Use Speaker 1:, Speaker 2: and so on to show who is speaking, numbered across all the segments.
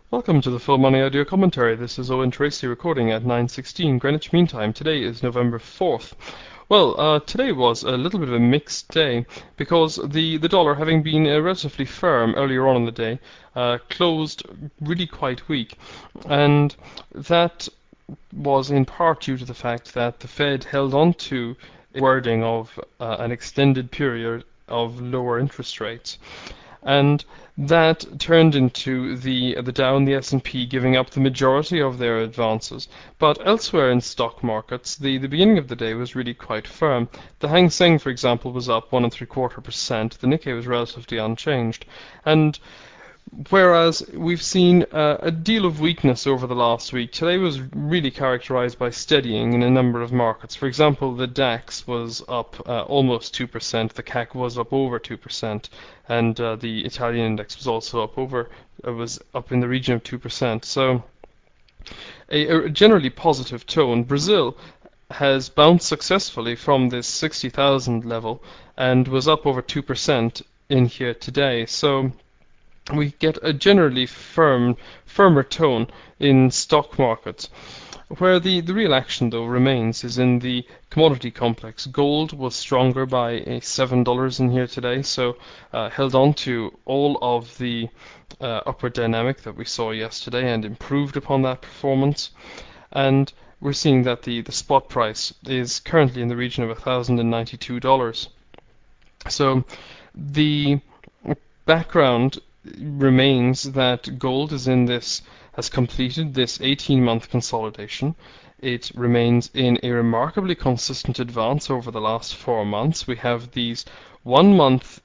Speaker 1: Welcome to the Full Money Audio Commentary. This is Owen Tracy recording at 9:16 Greenwich Mean Time. Today is November 4th. Today was a little bit of a mixed day because the dollar, having been relatively firm earlier on in the day, closed really quite weak, and that was in part due to the fact that the Fed held on to a wording of an extended period of lower interest rates. And that turned into the Dow and the S&P giving up the majority of their advances. But elsewhere in stock markets, the beginning of the day was really quite firm. The Hang Seng, for example, was up 1.75%. The Nikkei was relatively unchanged. And whereas we've seen a deal of weakness over the last week, today was really characterized by steadying in a number of markets. For example, the DAX was up almost 2%, the CAC was up over 2%, and the Italian index was also was up in the region of 2%. So a generally positive tone. Brazil has bounced successfully from this 60,000 level and was up over 2% in here today. So we get a generally firmer tone in stock markets. Where the real action, though, remains is in the commodity complex. Gold was stronger by $7 in here today, so held on to all of the upward dynamic that we saw yesterday and improved upon that performance. And we're seeing that the spot price is currently in the region of $1,092. So the background remains that gold has completed this 18-month consolidation. It remains in a remarkably consistent advance over the last 4 months. We have these 1 month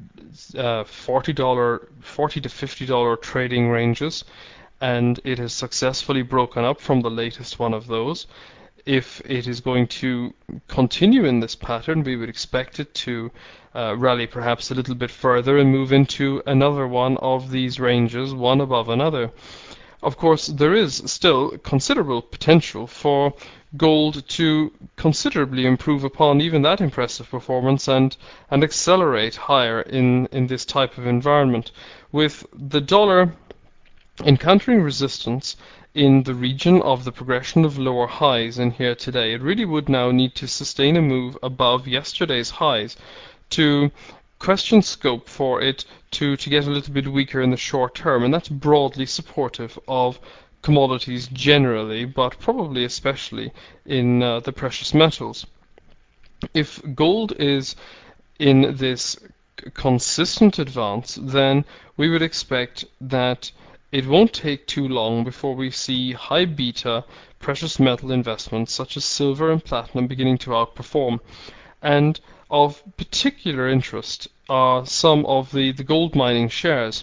Speaker 1: $40 to $50 trading ranges, and it has successfully broken up from the latest one of those. If it is going to continue in this pattern, we would expect it to rally perhaps a little bit further and move into another one of these ranges, one above another. Of course, there is still considerable potential for gold to considerably improve upon even that impressive performance and accelerate higher in this type of environment, with the dollar encountering resistance in the region of the progression of lower highs in here today. It really would now need to sustain a move above yesterday's highs to question scope for it to get a little bit weaker in the short term, and that's broadly supportive of commodities generally, but probably especially in the precious metals. If gold is in this consistent advance, then we would expect that it won't take too long before we see high beta precious metal investments such as silver and platinum beginning to outperform. And of particular interest are some of the gold mining shares.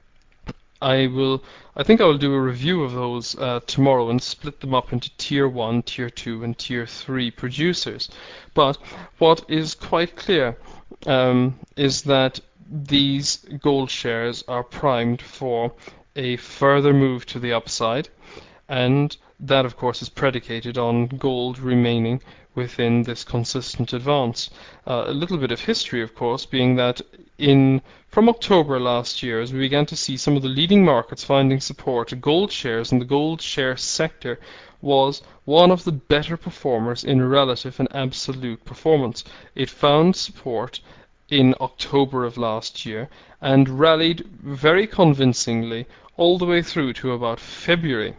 Speaker 1: I think I will do a review of those tomorrow and split them up into tier 1, tier 2 and tier 3 producers. But what is quite clear is that these gold shares are primed for a further move to the upside, and that of course is predicated on gold remaining within this consistent advance. A little bit of history, of course, being that from October last year, as we began to see some of the leading markets finding support, gold shares and the gold share sector was one of the better performers in relative and absolute performance. It found support in October of last year and rallied very convincingly all the way through to about February.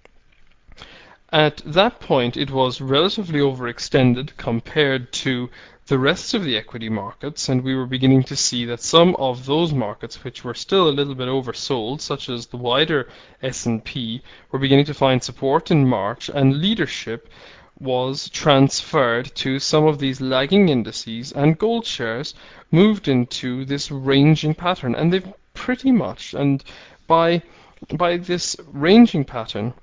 Speaker 1: At that point, it was relatively overextended compared to the rest of the equity markets, and we were beginning to see that some of those markets, which were still a little bit oversold, such as the wider S&P, were beginning to find support in March, and leadership was transferred to some of these lagging indices, and gold shares moved into this ranging pattern. And they've pretty much, and by this ranging pattern,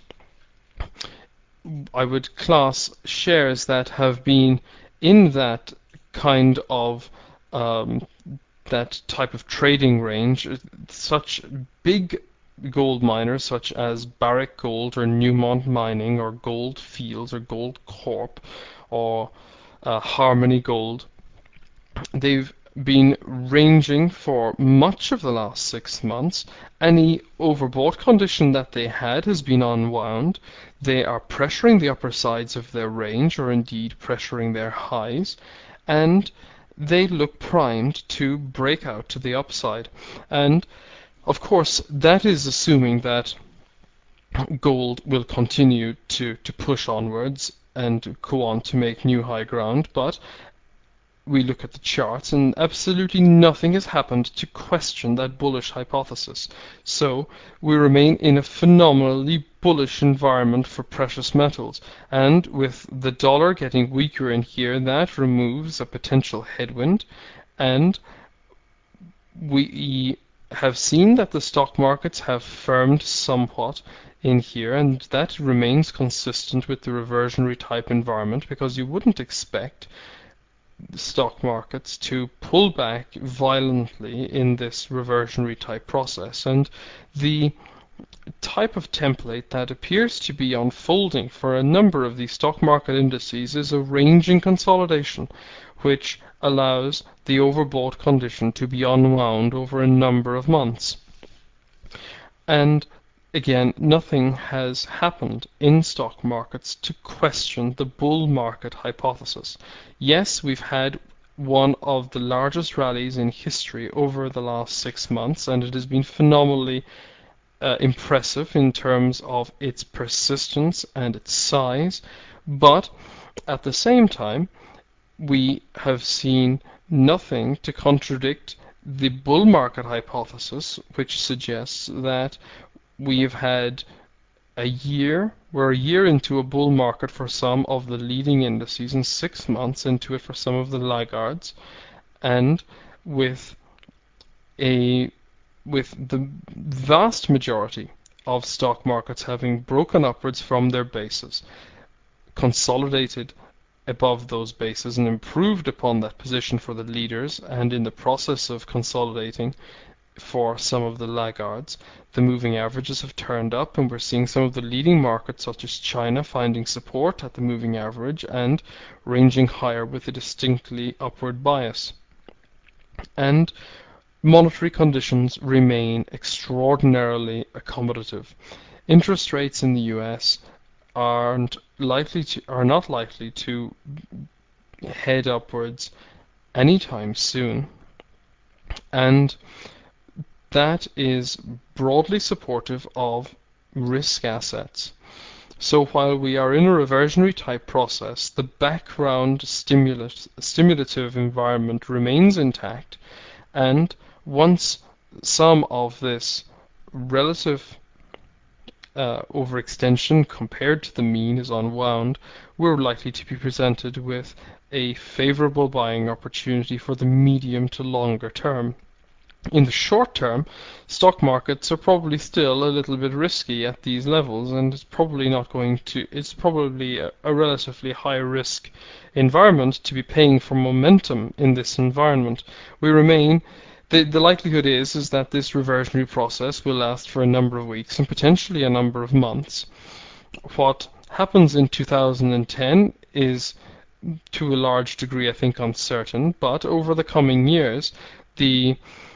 Speaker 1: I would class shares that have been in that kind of that type of trading range, such big gold miners such as Barrick Gold or Newmont Mining or Gold Fields or Gold Corp or Harmony Gold. They've been ranging for much of the last 6 months. Any overbought condition that they had has been unwound. They are pressuring the upper sides of their range, or indeed pressuring their highs, and they look primed to break out to the upside. And of course, that is assuming that gold will continue to push onwards and go on to make new high ground, but we look at the charts and absolutely nothing has happened to question that bullish hypothesis. So we remain in a phenomenally bullish environment for precious metals. And with the dollar getting weaker in here, that removes a potential headwind. And we have seen that the stock markets have firmed somewhat in here, and that remains consistent with the reversionary type environment, because you wouldn't expect stock markets to pull back violently in this reversionary type process. And the type of template that appears to be unfolding for a number of these stock market indices is a ranging consolidation, which allows the overbought condition to be unwound over a number of months. And again, nothing has happened in stock markets to question the bull market hypothesis. Yes, we've had one of the largest rallies in history over the last 6 months, and it has been phenomenally impressive in terms of its persistence and its size. But at the same time, we have seen nothing to contradict the bull market hypothesis, which suggests that we've had we're a year into a bull market for some of the leading indices and 6 months into it for some of the laggards, and with the vast majority of stock markets having broken upwards from their bases, consolidated above those bases and improved upon that position for the leaders, and in the process of consolidating for some of the laggards, the moving averages have turned up, and we're seeing some of the leading markets such as China finding support at the moving average and ranging higher with a distinctly upward bias. And monetary conditions remain extraordinarily accommodative. Interest rates in the US are not likely to head upwards anytime soon, and that is broadly supportive of risk assets. So while we are in a reversionary type process, the background stimulative environment remains intact, and once some of this relative overextension compared to the mean is unwound, we're likely to be presented with a favorable buying opportunity for the medium to longer term. In the short term, stock markets are probably still a little bit risky at these levels, and it's probably a relatively high risk environment to be paying for momentum in this environment. The likelihood is that this reversionary process will last for a number of weeks and potentially a number of months. What happens in 2010 is to a large degree, I think, uncertain, but over the coming years, the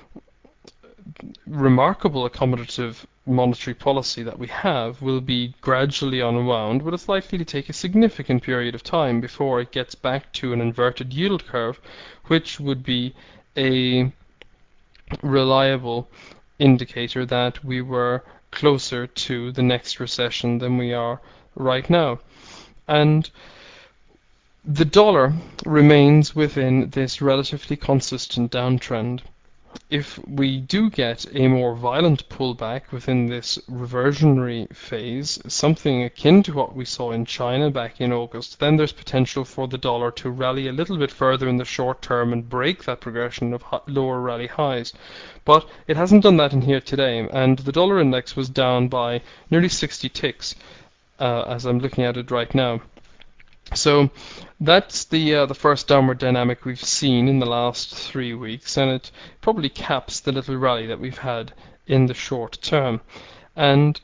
Speaker 1: remarkable accommodative monetary policy that we have will be gradually unwound, but it's likely to take a significant period of time before it gets back to an inverted yield curve, which would be a reliable indicator that we were closer to the next recession than we are right now. And the dollar remains within this relatively consistent downtrend. If we do get a more violent pullback within this reversionary phase, something akin to what we saw in China back in August, then there's potential for the dollar to rally a little bit further in the short term and break that progression of lower rally highs. But it hasn't done that in here today, and the dollar index was down by nearly 60 ticks as I'm looking at it right now. So that's the first downward dynamic we've seen in the last 3 weeks, and it probably caps the little rally that we've had in the short term. And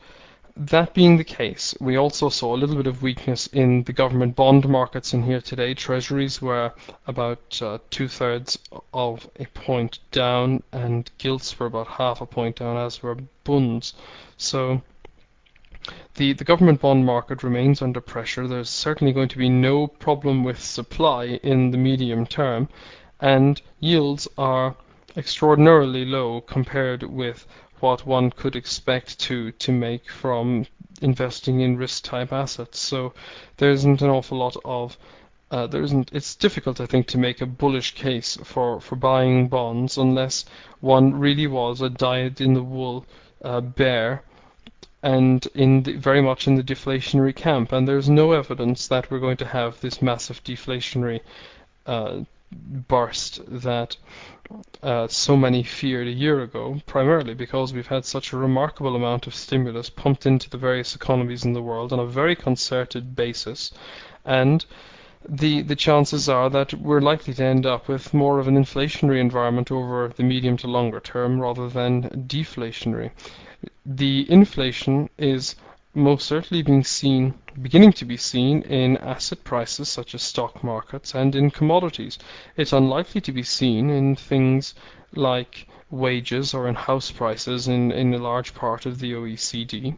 Speaker 1: That being the case, we also saw a little bit of weakness in the government bond markets in here today. Treasuries were about two-thirds of a point down, and gilts were about half a point down, as were bunds. So the government bond market remains under pressure. There's certainly going to be no problem with supply in the medium term, and yields are extraordinarily low compared with what one could expect to make from investing in risk type assets. So there isn't an awful lot of there isn't. It's difficult, I think, to make a bullish case for buying bonds unless one really was a dyed-in-the-wool bear and very much in the deflationary camp. And there's no evidence that we're going to have this massive deflationary burst that so many feared a year ago, primarily because we've had such a remarkable amount of stimulus pumped into the various economies in the world on a very concerted basis, and the chances are that we're likely to end up with more of an inflationary environment over the medium to longer term rather than deflationary. The inflation is most certainly beginning to be seen in asset prices such as stock markets and in commodities. It's unlikely to be seen in things like wages or in house prices in a large part of the OECD.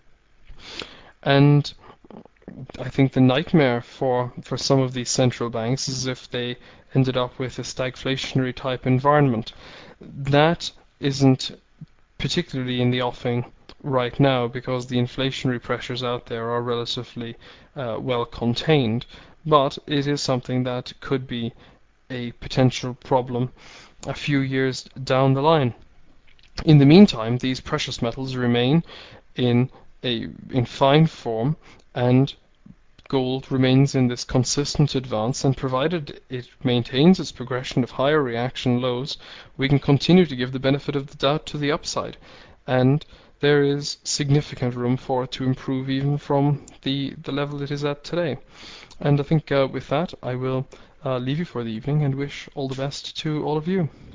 Speaker 1: And I think the nightmare for some of these central banks is if they ended up with a stagflationary type environment. That isn't particularly in the offing right now because the inflationary pressures out there are relatively well contained, but it is something that could be a potential problem a few years down the line. In the meantime, these precious metals remain in fine form, and gold remains in this consistent advance, and provided it maintains its progression of higher reaction lows, we can continue to give the benefit of the doubt to the upside. And there is significant room for it to improve even from the level it is at today. And I think with that, I will leave you for the evening and wish all the best to all of you.